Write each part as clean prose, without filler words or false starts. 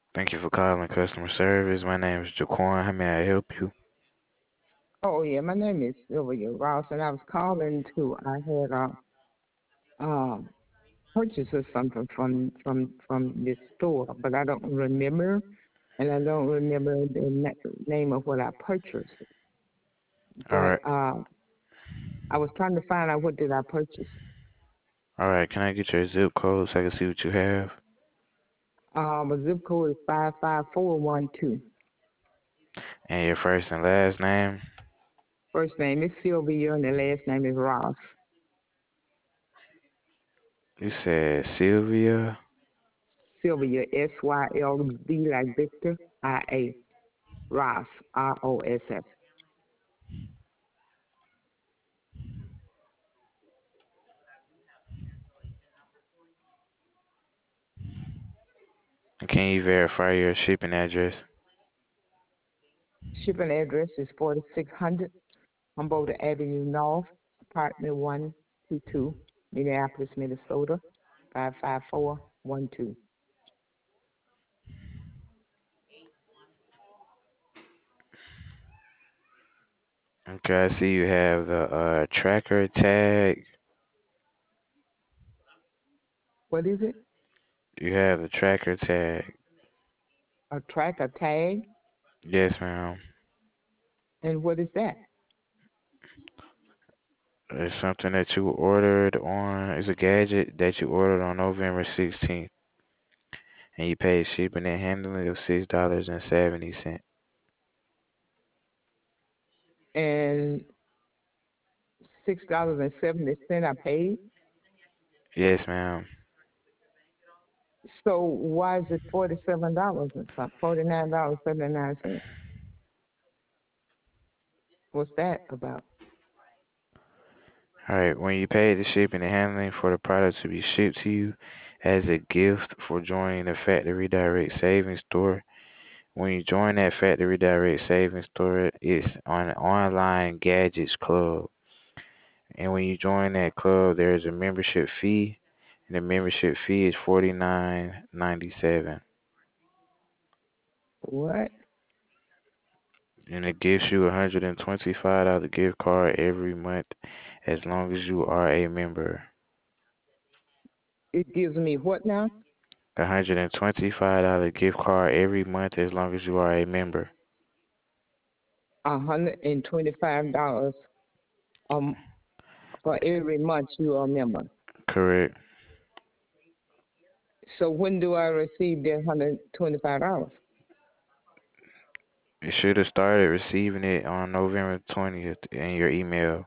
Thank you for calling customer service. My name is Jaquan. How may I help you? Oh yeah, my name is Sylvia Ross, and I was calling to. I had uh purchased something from this store, but I don't remember, and I don't remember the name of what I purchased. All But right. I was trying to find out what did I purchase. All right. Can I get your zip code so I can see what you have? My zip code is 55412. And your first and last name? First name is Sylvia, and the last name is Ross. You said Sylvia. Sylvia, SYLV like Victor, IA. Ross, ROSS. Can you verify your shipping address? Shipping address is 4600 Humboldt Avenue North, apartment 122, Minneapolis, Minnesota, 55412. Okay, I see you have the tracker tag. What is it? You have the tracker tag. A track, a tag? Yes, ma'am. And what is that? It's something that you ordered on. It's a gadget that you ordered on November 16th, and you paid shipping and handling of $6.70. And $6.70 I paid. Yes, ma'am. So why is it $47 and something? $49.79. What's that about? Alright, when you pay the shipping and handling for the product to be shipped to you as a gift for joining the Factory Direct Savings Store, when you join that Factory Direct Savings Store, it's on an online gadgets club. And when you join that club, there's a membership fee, and the membership fee is $49.97. What? And it gives you a $125 gift card every month as long as you are a member. It gives me what now? $125 gift card every month as long as you are a member. $125 um for every month you are a member. Correct. So when do I receive that $125? You should have started receiving it on November 20th in your email.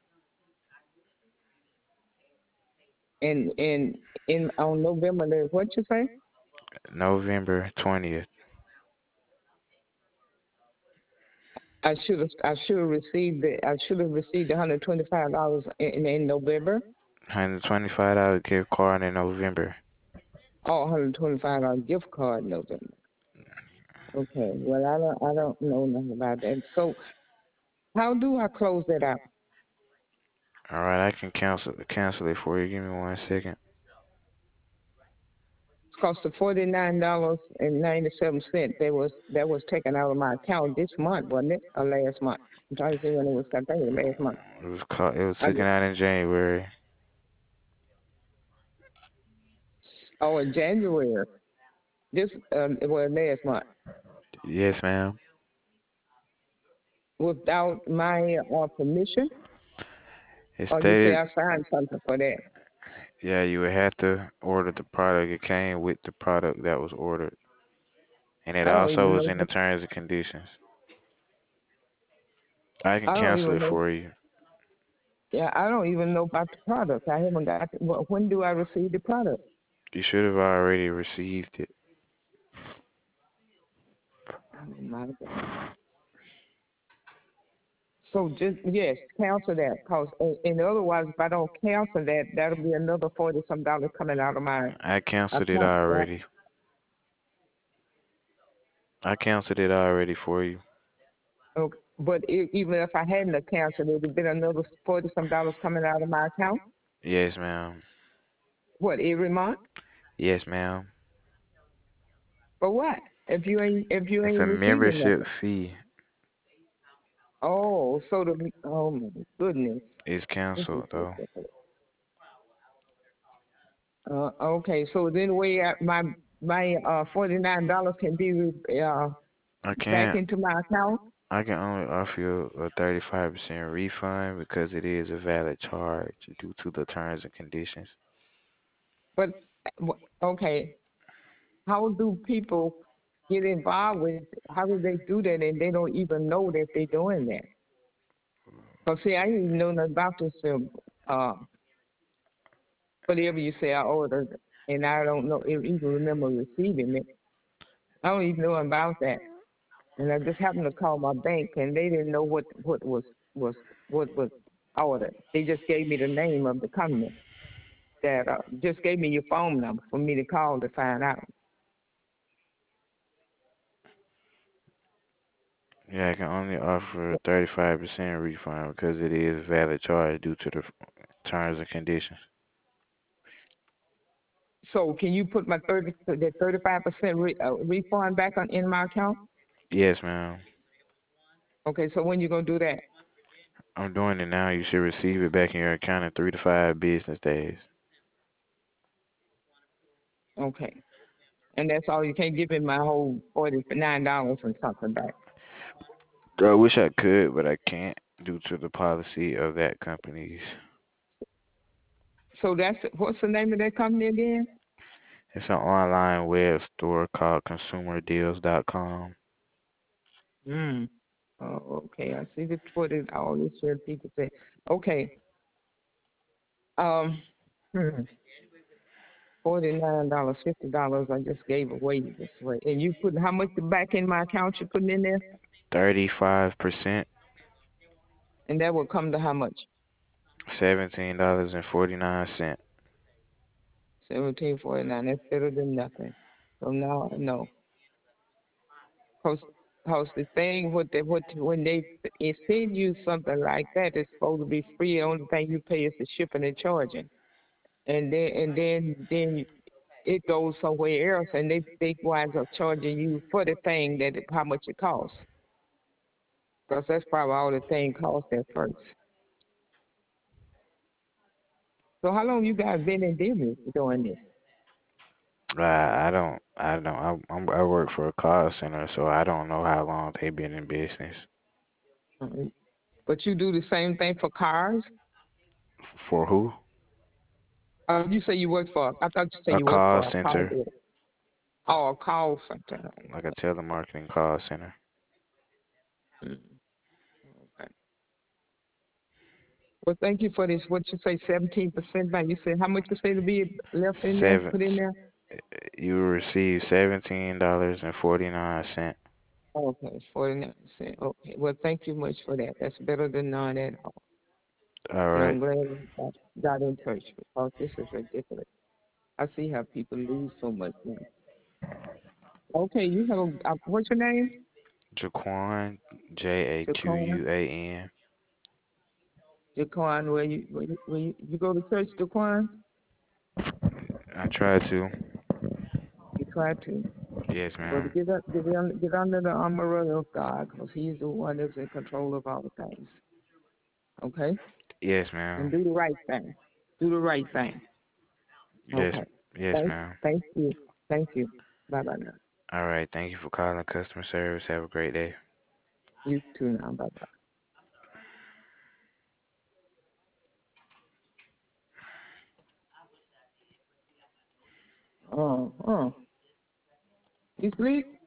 And in on November what you say? November 20th. I should have received $125 in November. $125 gift card in November. Oh, $125 gift card in November. Okay. Well, I don't know nothing about that. So how do I close that out? Alright, I can cancel it for you. Give me 1 second. It's cost of $49.97. That was taken out of my account this month, wasn't it? Or last month? I'm trying to see when it was. I think it was last month. It was I, taken out in January. oh, in January. This it was last month. Yes, ma'am. Without my permission, It or you say stated, I signed something for that. yeah, you would have to order the product. It came with the product that was ordered. And it I don't also even was know. in the terms and conditions. I can I don't cancel even it know. for you. Yeah, I don't even know about the product. I haven't got. When do I receive the product? You should have already received it. Oh my God. So just yes, cancel that. Cause in otherwise, if I don't cancel that, that'll be another 40 some dollars coming out of my I canceled it account, right? already. I canceled it already for you. Okay. But even if I hadn't have canceled, it would have been another 40 some dollars coming out of my account. Yes, ma'am. What every month? Yes, ma'am. For what? If you It's ain't a receiving membership nothing. fee. Oh, so the oh my goodness. It's This is canceled though. ridiculous. Okay, so then my $49 can be I back can't. into my account. I can only offer you a 35% refund because it is a valid charge due to the terms and conditions. But okay, how do people get involved with? How do they do that and they don't even know that they're doing that? Cause see, I didn't even know nothing about this. Uh, whatever you say, I ordered, and I don't know even remember receiving it. I don't even know about that. And I just happened to call my bank, and they didn't know was what was ordered. They just gave me the name of the company that just gave me your phone number for me to call to find out. Yeah, I can only offer a 35% refund because it is a valid charge due to the terms and conditions. So can you put my 35% refund back on in my account? Yes, ma'am. Okay, so when you gonna do that? I'm doing it now. You should receive it back in your account in 3 to 5 business days. Okay, and that's all. You can't give me my whole $49 and something back. I wish I could, but I can't due to the policy of that company's. So that's what's the name of that company again? It's an online web store called consumerdeals.com. Hmm. Oh, okay. I see the Twitter. All this where people say, okay, um, hmm, $49, $50. I just gave away this way, and you put how much back in my account? You putting in there, 35%, and that will come to how much? $17.49. 17.49. That's better than nothing. So now I know. Cause, cause the thing what when they send you something like that, it's supposed to be free. The only thing you pay is the shipping and charging, and then it goes somewhere else, and they winds up charging you for the thing how much it costs. Cause that's probably all the thing cost at first. So how long you guys been in business doing this? I work for a call center, so I don't know how long they've been in business. Uh, But you do the same thing for cars. For who? You say you work for? I thought you said A you work call for a car center, dealer. Oh, a call center. like a telemarketing call center. Mm, okay. Well, thank you for this. What you say, 17% back? You said how much you say to be left in there, Seven, put in there? you will receive $17.49. Okay, 49%. Okay. Well, thank you much for that. That's better than none at all. All And right, I'm glad I got in touch because this is ridiculous. I see how people lose so much money. Okay, you have what's your name? Jaquan, J A Q Jaquan. U A N. Jaquan, where you go to church, Jaquan? I try to. You try to. Yes, Well, to ma'am. get under the umbrella of God, because He's the one that's in control of all things. Okay, Yes, and ma'am. do the right thing. Do the right thing. Yes, Okay. yes, ma'am. Thank you. Thank you. Bye bye now. All right. Thank you for calling customer service. Have a great day. You too now. Bye bye. Oh, oh. You sleep?